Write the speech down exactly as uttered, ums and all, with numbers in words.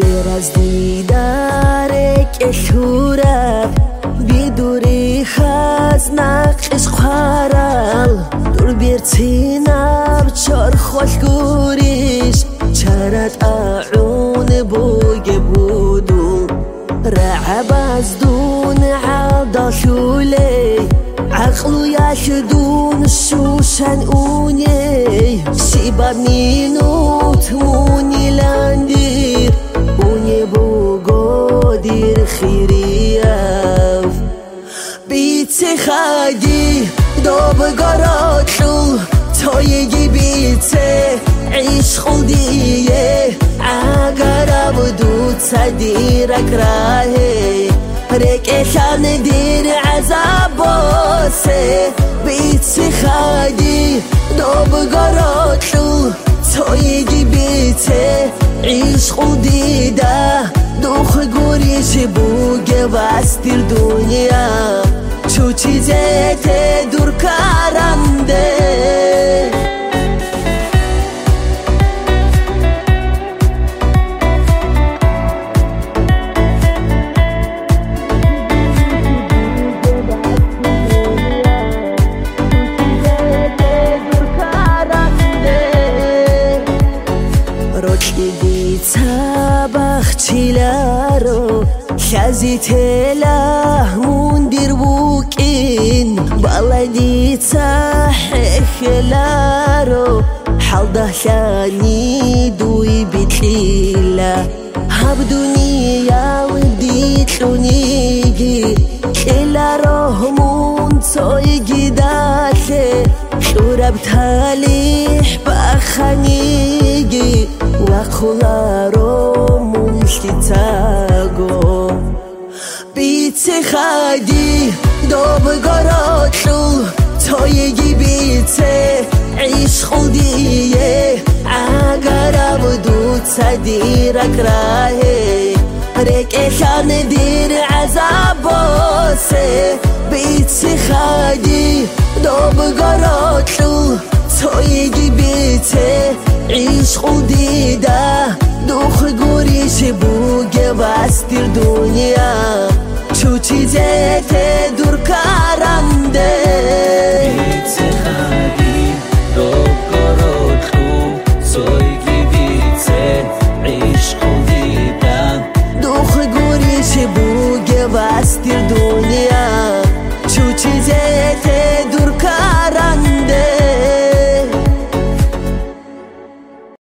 برز دیدار کشورت بیدوری خز نقش خوارل دور بیرتینم چار خوش گوریش چرت اعون بوگ بودو رعب از دون عدا شولی عقلو یشدون شوشن اونی شیبا مینوت مونی لندیر اونی بوگو دیر خیریف بیتی خدی دوبگاراتو تویگی بیتی عیش خودیه اگر ابدو تصدیرک راهی رکشان دیر عذاباسه بیتی خدی دوبگاراتو تویگی بیتی عیش خودی ده دوخ گوریش بوگه وستیر دنیا چو چیزت دور کرنده بخچیلارو خزی تله موندیر بوکین بالدی تحخلارو حلده شانی دوی بیتلیلا هب دنیا و دیتلونیگی ایلارو مون تویگی داته شورب تالیح بخانیگی وخلارو تاگو بیتی خدی دوبگاراتو تویگی بیتی عیش خودیه اگر ابدو تصدیرک راهی رکشان دیر عذاباسه بیتی خدی دوبگاراتو تویگی بیتی عیش خودی ده دوخ گوریش بوگه وستیر دنیا چو چیزت دور کرنده